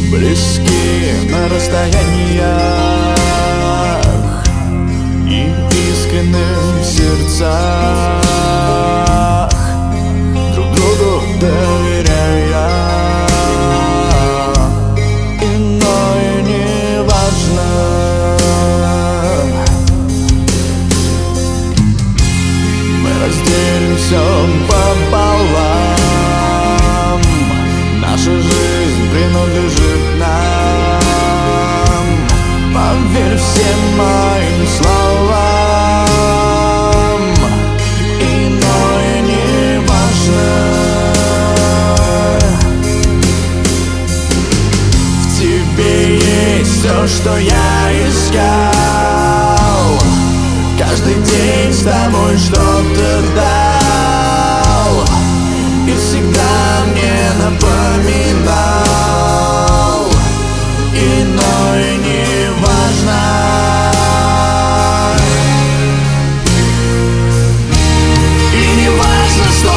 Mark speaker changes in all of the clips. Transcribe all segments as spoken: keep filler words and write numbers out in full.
Speaker 1: Близки на расстояниях и искренним в сердцах, друг другу доверяя. Иное не важно. Мы разделим все пополам. Наша жизнь принадлежит нам. Поверь всем моим словам. Иное не важно. В тебе есть все, что я искал. Каждый день с тобой что-то дал и всегда мне напоминал. Иное не важно. И не важно, что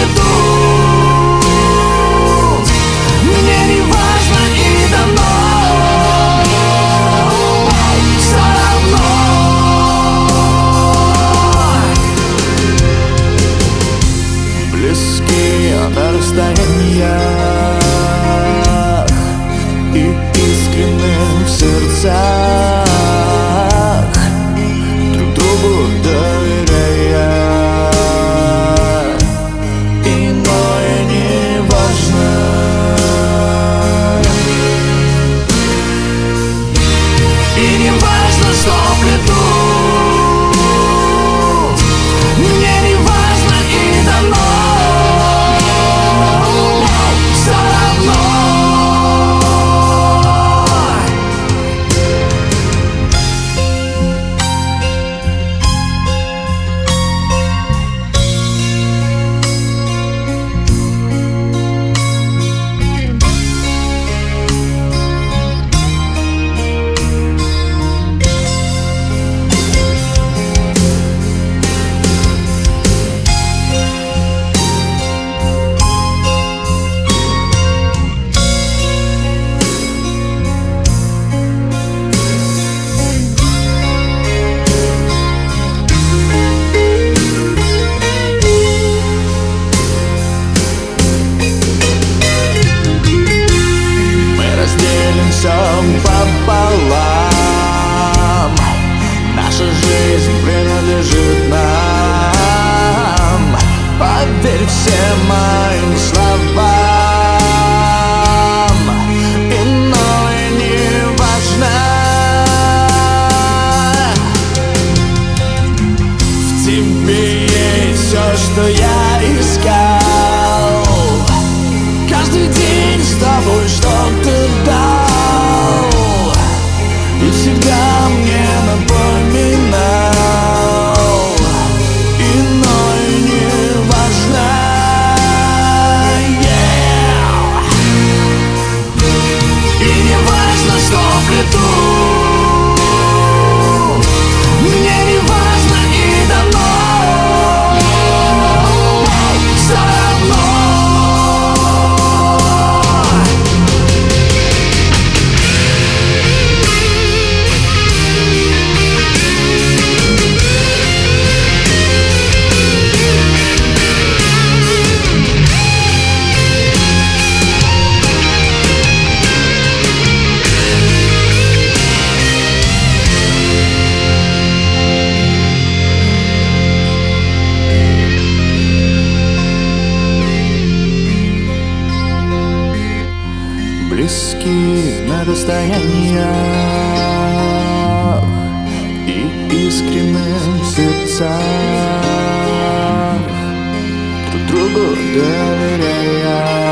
Speaker 1: плетут, мне не важно и давно. Все равно близкие на расстояниях и искренним в сердцах, друг другу доверяя. Иное не важно. И не важно, что плетут, мне не важно и давно. Все равно. Пополам. Наша жизнь принадлежит нам. Поверь всем моим словам. Иное не важно. В тебе есть все, что я искал. Каждый день с тобой что-то дал и всегда мне напоминал. Иное не важно. Yeah. И не важно, что плетут, мне не важно и давно. Все равно. Близки на расстояниях и искренним в сердцах, друг другу доверяя.